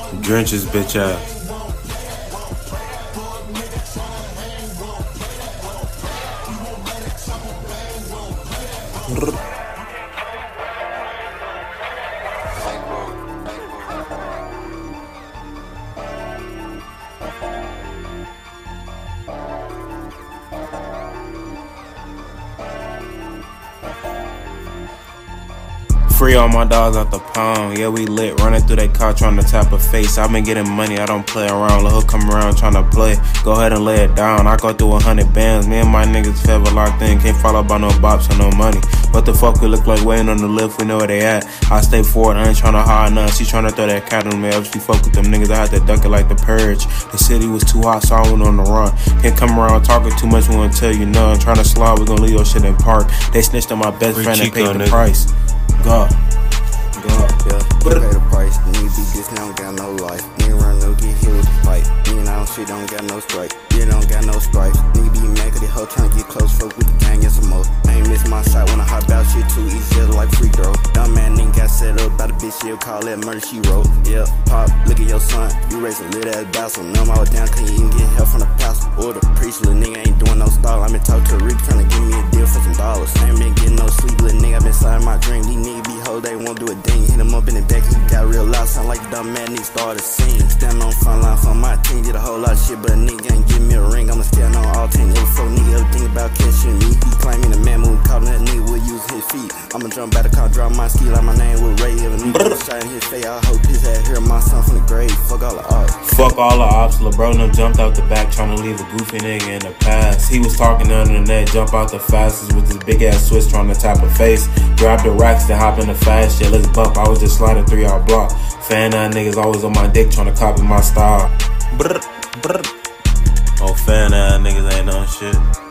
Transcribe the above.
Drench his bitch ass. Free all my dogs out the pound, yeah we lit, running through that car trying to tap a face. I been getting money, I don't play around, let her come around trying to play. Go ahead and lay it down, I go through 100 bands. Me and my niggas forever locked in, can't follow by no bops or no money. What the fuck we look like waiting on the lift, we know where they at. I stay forward, I ain't tryna hide none. She tryna throw that cat on me, if she fuck with them niggas, I had to duck it like the purge. The city was too hot, so I went on the run. Can't come around talking too much, we won't tell you none. Tryna slide, we gon' leave your shit in park. They snitched on my best friend and paid the price. God. Yeah, pay the price. Nigga be this, now don't got no life. Nigga run no get hit with the fight. Nigga now shit don't got no strike. Yeah, don't got no stripes. Nigga be mad cause they hoe tryna get close, fuck with the gang and some more. I ain't miss my shot when I hop out, shit too easy, just like free throw. Dumb man nigga got set up by the bitch, she'll call that murder she wrote. Yeah, pop, look at your son. You raised a little ass bouncer. Numb all down, couldn't even get help from the pastor or the priest. Little nigga ain't doing no stall. I been talking to Rick tryna give me a deal for some dollars. I ain't been getting no sleep, little nigga. I been sliding my dream. These niggas be hoes, they won't do a ding. Hit him up in the back, he got real loud. Sound like a dumb man, nigga started singing. Standing on front line for my team, did a whole lot of shit, but a nigga ain't give me a ring. I'ma stand on all 10 info, nigga ever think about catching me. He claiming the man move, calling that nigga will use his feet. I'ma jump back the car, drop my ski like my name was Ray. If a nigga was shot in his face, I hope his ass hear my son from the grave. Fuck all the ops. Fuck all the ops, Lil' bro done jumped out the back trying to leave a goofy nigga in the past. He was talking under the net, jump out the fastest with his big ass switch trying to tap a face. Grab the racks, then hop in the fast shit, let's bump. I was just sliding 3 out block. Fan ass niggas always on my dick trying to copy my style. Brr, brr. Oh, fan ass niggas ain't no shit.